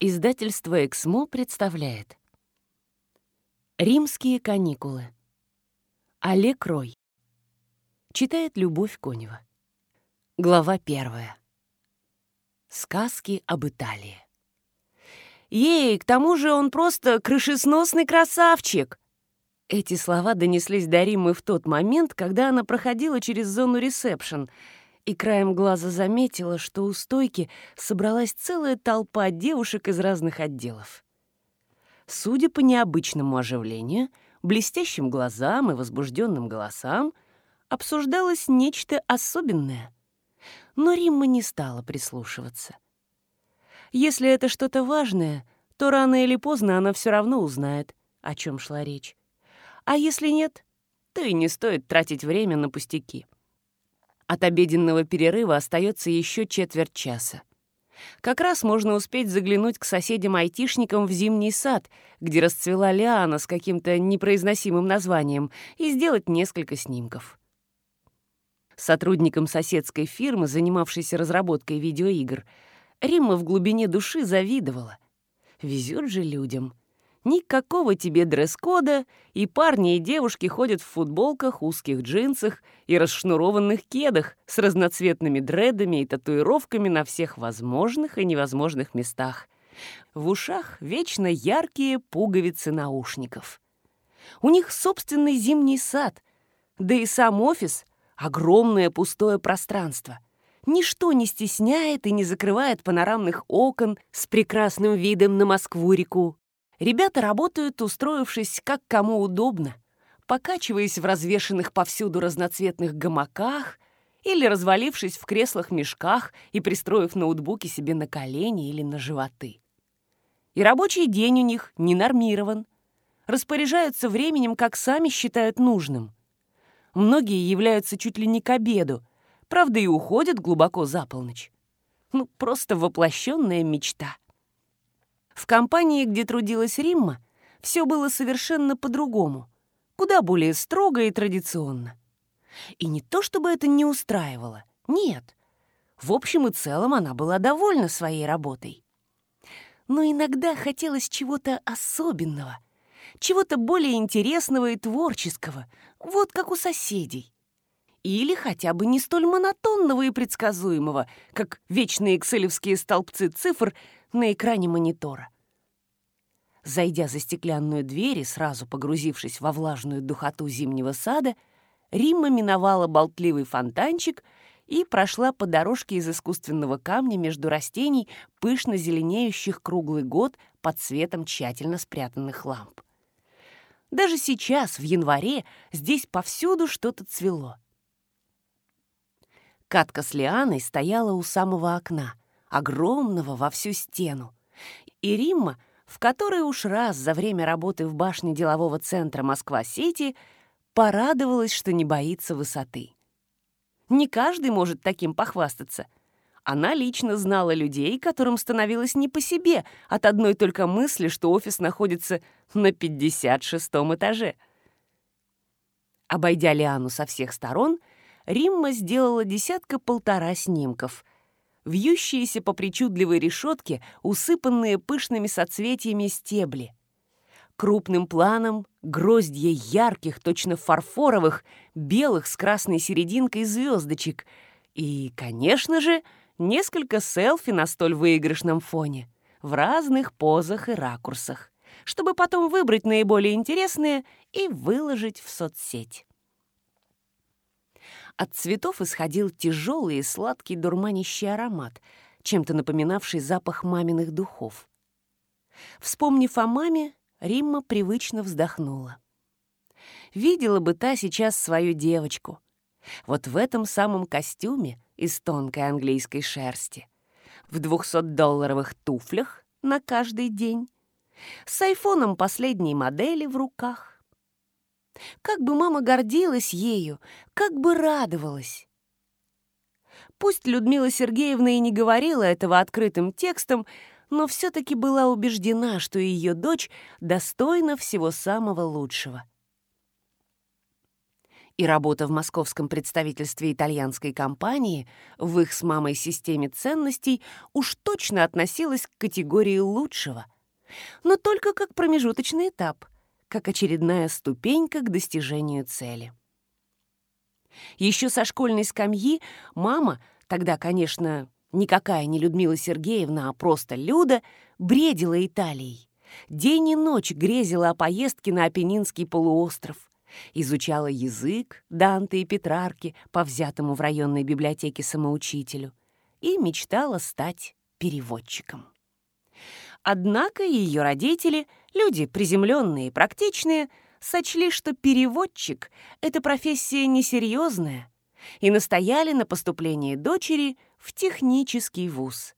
Издательство «Эксмо» представляет «Римские каникулы». Олег Рой. Читает Любовь Конева. Глава 1. Сказки об Италии. «Ей, к тому же он просто крышесносный красавчик!» Эти слова донеслись до Риммы в тот момент, когда она проходила через зону ресепшн и краем глаза заметила, что у стойки собралась целая толпа девушек из разных отделов. Судя по необычному оживлению, блестящим глазам и возбужденным голосам, обсуждалось нечто особенное. Но Римма не стала прислушиваться. Если это что-то важное, то рано или поздно она все равно узнает, о чем шла речь. А если нет, то и не стоит тратить время на пустяки. От обеденного перерыва остается еще четверть часа. Как раз можно успеть заглянуть к соседям-айтишникам в зимний сад, где расцвела лиана с каким-то непроизносимым названием, и сделать несколько снимков. Сотрудникам соседской фирмы, занимавшейся разработкой видеоигр, Римма в глубине души завидовала. Везет же людям. Никакого тебе дресс-кода, и парни и девушки ходят в футболках, узких джинсах и расшнурованных кедах с разноцветными дредами и татуировками на всех возможных и невозможных местах. В ушах вечно яркие пуговицы наушников. У них собственный зимний сад, да и сам офис — огромное пустое пространство. Ничто не стесняет и не закрывает панорамных окон с прекрасным видом на Москву-реку. Ребята работают, устроившись как кому удобно, покачиваясь в развешанных повсюду разноцветных гамаках или развалившись в креслах-мешках и пристроив ноутбуки себе на колени или на животы. И рабочий день у них не нормирован. Распоряжаются временем, как сами считают нужным. Многие являются чуть ли не к обеду, правда, и уходят глубоко за полночь. Просто воплощенная мечта. В компании, где трудилась Римма, все было совершенно по-другому, куда более строго и традиционно. И не то чтобы это не устраивало, нет. В общем и целом она была довольна своей работой. Но иногда хотелось чего-то особенного, чего-то более интересного и творческого, вот как у соседей. Или хотя бы не столь монотонного и предсказуемого, как вечные экселевские столбцы цифр на экране монитора. Зайдя за стеклянную дверь и сразу погрузившись во влажную духоту зимнего сада, Римма миновала болтливый фонтанчик и прошла по дорожке из искусственного камня между растений, пышно зеленеющих круглый год под светом тщательно спрятанных ламп. Даже сейчас, в январе, здесь повсюду что-то цвело. Катка с лианой стояла у самого окна, огромного во всю стену. И Римма, в который уж раз за время работы в башне делового центра Москва-Сити, порадовалась, что не боится высоты. Не каждый может таким похвастаться. Она лично знала людей, которым становилось не по себе от одной только мысли, что офис находится на 56-м этаже. Обойдя лиану со всех сторон, Римма сделала 10-1.5 снимков. Вьющиеся по причудливой решетке, усыпанные пышными соцветиями стебли. Крупным планом гроздья ярких, точно фарфоровых, белых с красной серединкой звездочек. И, конечно же, несколько селфи на столь выигрышном фоне, в разных позах и ракурсах, чтобы потом выбрать наиболее интересные и выложить в соцсеть. От цветов исходил тяжелый и сладкий дурманящий аромат, чем-то напоминавший запах маминых духов. Вспомнив о маме, Римма привычно вздохнула. Видела бы та сейчас свою девочку. Вот в этом самом костюме из тонкой английской шерсти, в 200-долларовых туфлях на каждый день, с айфоном последней модели в руках. Как бы мама гордилась ею, как бы радовалась. Пусть Людмила Сергеевна и не говорила этого открытым текстом, но все-таки была убеждена, что ее дочь достойна всего самого лучшего. И работа в московском представительстве итальянской компании в их с мамой системе ценностей уж точно относилась к категории лучшего, но только как промежуточный этап, как очередная ступенька к достижению цели. Еще со школьной скамьи мама, тогда, конечно, никакая не Людмила Сергеевна, а просто Люда, бредила Италией. День и ночь грезила о поездке на Апеннинский полуостров, изучала язык Данте и Петрарки по взятому в районной библиотеке самоучителю и мечтала стать переводчиком. Однако ее родители, люди приземленные и практичные, сочли, что переводчик — это профессия несерьезная, и настояли на поступлении дочери в технический вуз.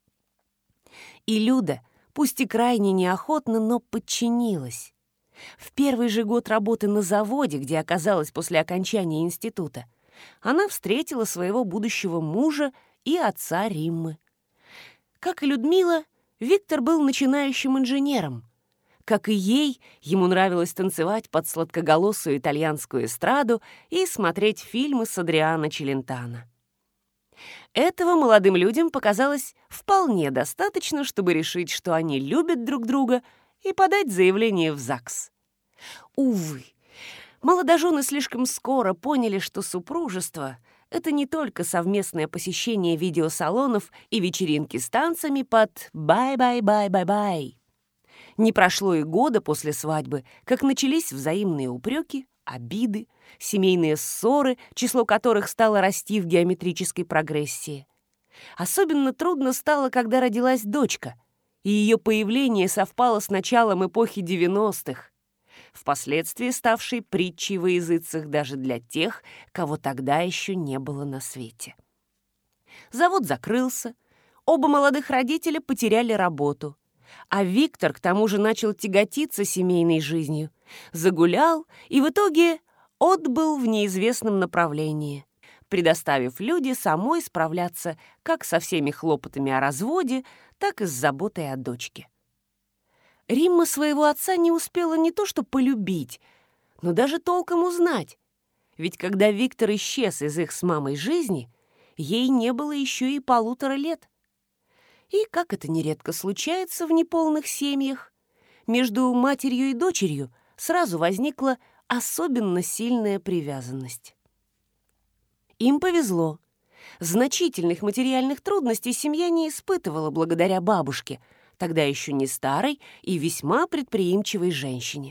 И Люда, пусть и крайне неохотно, но подчинилась. В первый же год работы на заводе, где оказалась после окончания института, она встретила своего будущего мужа и отца Риммы. Как и Людмила, Виктор был начинающим инженером. Как и ей, ему нравилось танцевать под сладкоголосую итальянскую эстраду и смотреть фильмы с Адриано Челентано. Этого молодым людям показалось вполне достаточно, чтобы решить, что они любят друг друга, и подать заявление в ЗАГС. Увы, молодожены слишком скоро поняли, что супружество — это не только совместное посещение видеосалонов и вечеринки с танцами под «бай-бай-бай-бай-бай». Не прошло и года после свадьбы, как начались взаимные упреки, обиды, семейные ссоры, число которых стало расти в геометрической прогрессии. Особенно трудно стало, когда родилась дочка, и ее появление совпало с началом эпохи 90-х, впоследствии ставшей притчей во языцах даже для тех, кого тогда еще не было на свете. Завод закрылся, оба молодых родителя потеряли работу, а Виктор к тому же начал тяготиться семейной жизнью, загулял и в итоге отбыл в неизвестном направлении, предоставив Люде самой справляться как со всеми хлопотами о разводе, так и с заботой о дочке. Римма своего отца не успела не то что полюбить, но даже толком узнать, ведь когда Виктор исчез из их с мамой жизни, ей не было еще и 1,5 лет. И, как это нередко случается в неполных семьях, между матерью и дочерью сразу возникла особенно сильная привязанность. Им повезло. Значительных материальных трудностей семья не испытывала благодаря бабушке, тогда еще не старой и весьма предприимчивой женщине.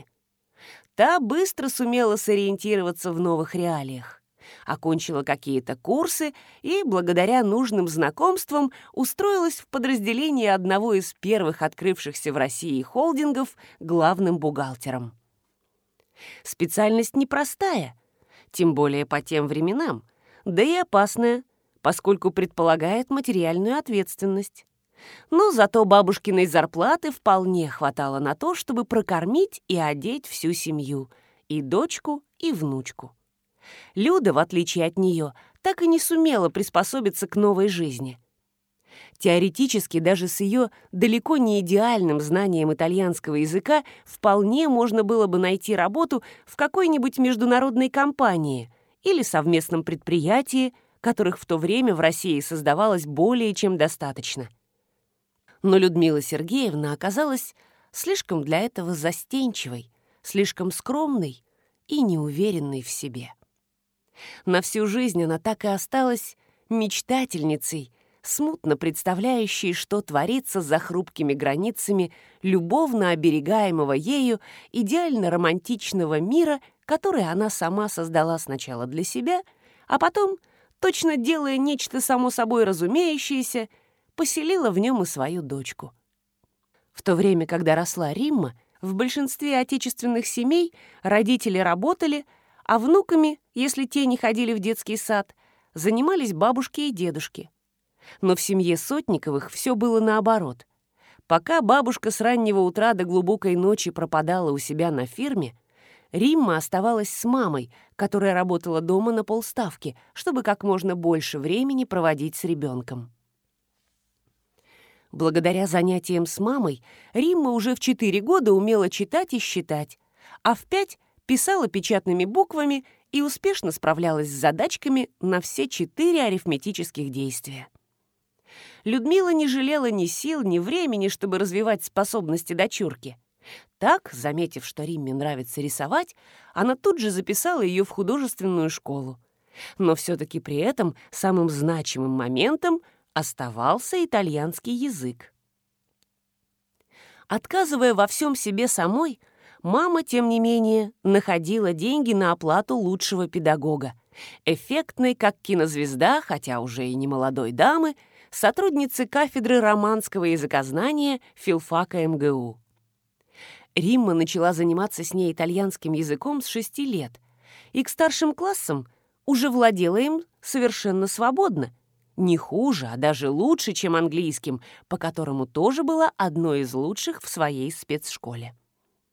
Та быстро сумела сориентироваться в новых реалиях, окончила какие-то курсы и, благодаря нужным знакомствам, устроилась в подразделение одного из первых открывшихся в России холдингов главным бухгалтером. Специальность непростая, тем более по тем временам, да и опасная, поскольку предполагает материальную ответственность. Но зато бабушкиной зарплаты вполне хватало на то, чтобы прокормить и одеть всю семью, и дочку, и внучку. Люда, в отличие от нее, так и не сумела приспособиться к новой жизни. Теоретически, даже с ее далеко не идеальным знанием итальянского языка вполне можно было бы найти работу в какой-нибудь международной компании или совместном предприятии, которых в то время в России создавалось более чем достаточно. Но Людмила Сергеевна оказалась слишком для этого застенчивой, слишком скромной и неуверенной в себе. На всю жизнь она так и осталась мечтательницей, смутно представляющей, что творится за хрупкими границами любовно оберегаемого ею идеально романтичного мира, который она сама создала сначала для себя, а потом, точно делая нечто само собой разумеющееся, поселила в нем и свою дочку. В то время, когда росла Римма, в большинстве отечественных семей родители работали, а внуками, если те не ходили в детский сад, занимались бабушки и дедушки. Но в семье Сотниковых все было наоборот. Пока бабушка с раннего утра до глубокой ночи пропадала у себя на фирме, Римма оставалась с мамой, которая работала дома на полставки, чтобы как можно больше времени проводить с ребенком. Благодаря занятиям с мамой Римма уже в 4 года умела читать и считать, а в 5 писала печатными буквами и успешно справлялась с задачками на все 4 арифметических действия. Людмила не жалела ни сил, ни времени, чтобы развивать способности дочурки. Так, заметив, что Римме нравится рисовать, она тут же записала ее в художественную школу. Но все-таки при этом самым значимым моментом оставался итальянский язык. Отказывая во всем себе самой, мама, тем не менее, находила деньги на оплату лучшего педагога, эффектной, как кинозвезда, хотя уже и не молодой дамы, сотрудницы кафедры романского языкознания филфака МГУ. Римма начала заниматься с ней итальянским языком с 6 лет, и к старшим классам уже владела им совершенно свободно, не хуже, а даже лучше, чем английским, по которому тоже была одной из лучших в своей спецшколе.